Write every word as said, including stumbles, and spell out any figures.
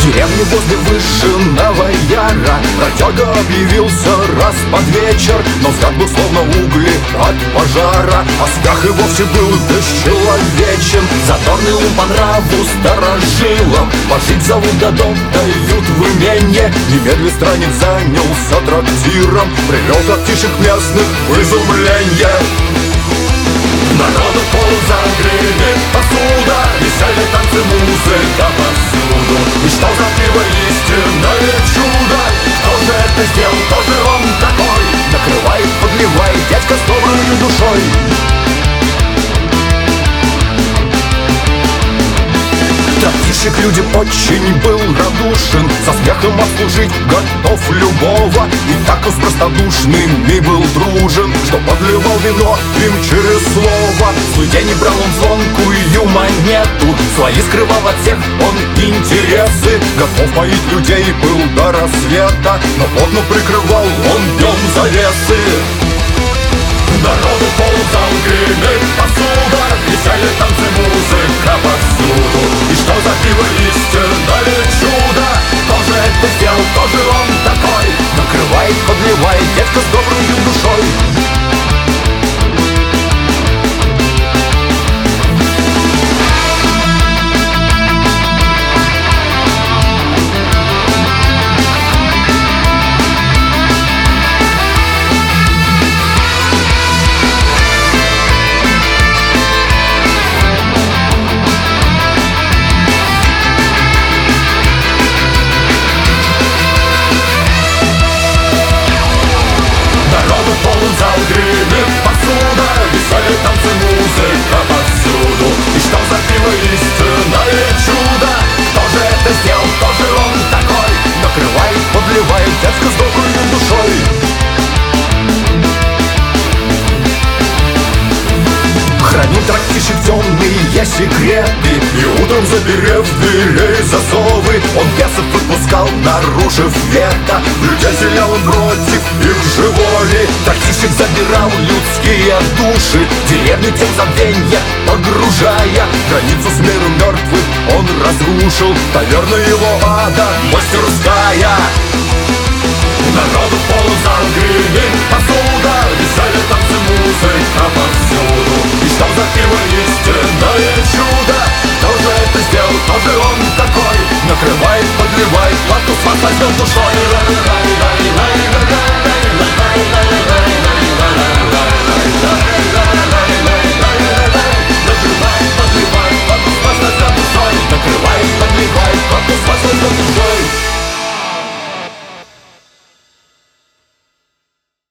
деревне возле Вышинного Яра бродяга объявился раз под вечер, но взгляд был словно угли от пожара, а смех и вовсе был бесчеловечен. Задорный ум по нраву старожилам, пожить зовут да дом дают в именье. Немедля странник занялся трактиром, привел трактишек местных в изумленье. Народу полза, гремит посуда, веселье, танцы, музыка повсюду. И что за пиво истинное чудо? Кто же это сделал, кто же он такой? Накрывает, подливает дядька с доброй душой. Трактирщик людям очень был радушен, со смехом обслужить готов любого. И так он с простодушными был дружен, что подливал вино им через слово. Свой день брал он звонкую монету, свои скрывал от всех он интересы. Готов поить людей был до рассвета, но плотно прикрывал он днем завесы. Народу ползал, гремит посуда, веселье, танцы, музыка повсюду. И что за пиво истинное чудо? Кто же это сделал, кто же он такой? Накрывает, подливает дядька с доброй душой. Зал гремит посуда, веселье, танцы, музыка повсюду. И что за пиво истинное чудо? Кто же это сделал, кто же он такой? Накрывает, подливает дядька с доброй душой. Хранил трактирщик темные секреты, и утром, заперев дверей засовы, он бесов выпускал, нарушив вето. Людей селял он против их же воли. Трактирщик забирал людские души, деревню тем забвенья погружая. Границу с миром мертвых он разрушил, таверна его ада мастерская. Народу ползал, гремит посуда, веселье, танцы, музыка повсюду. И что за пиво истинное чудо? Кто же это сделал, кто же он такой? Накрывает, подливает, плату с возможным душой.